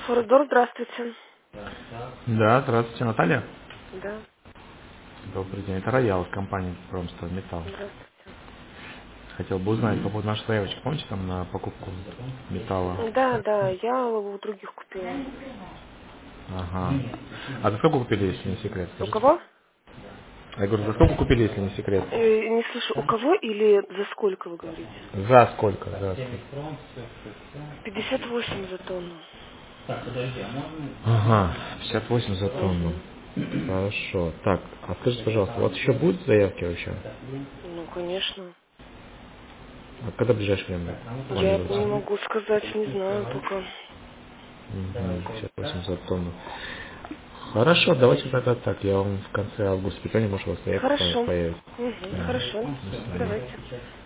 Фордор, здравствуйте. Да, здравствуйте, Наталья. Да, Добрый день. Это Роял, компания Промстор Металл. здравствуйте. Хотел бы узнать по поводу нашей заявочки. Помните там на покупку металла? Да, да, я у других купила. Ага. А за сколько купили, если не секрет, У скажите? кого? Я говорю, за сколько купили, если не секрет? Не слышу, у кого или за сколько вы говорите? За сколько? За сколько? 58 за тонну. Ага, 58 за тонну. Угу. Хорошо. Так, а скажите, пожалуйста, у вас еще будут заявки вообще? Ну, конечно. А когда в ближайшее время Я планируется? не могу сказать, не знаю пока. Мгм, 58 за тонну. Хорошо, давайте тогда так. Я вам в конце августа перезвоню, может, у вас заявка Хорошо. появится. Угу, Да. хорошо. До свидания. Давайте.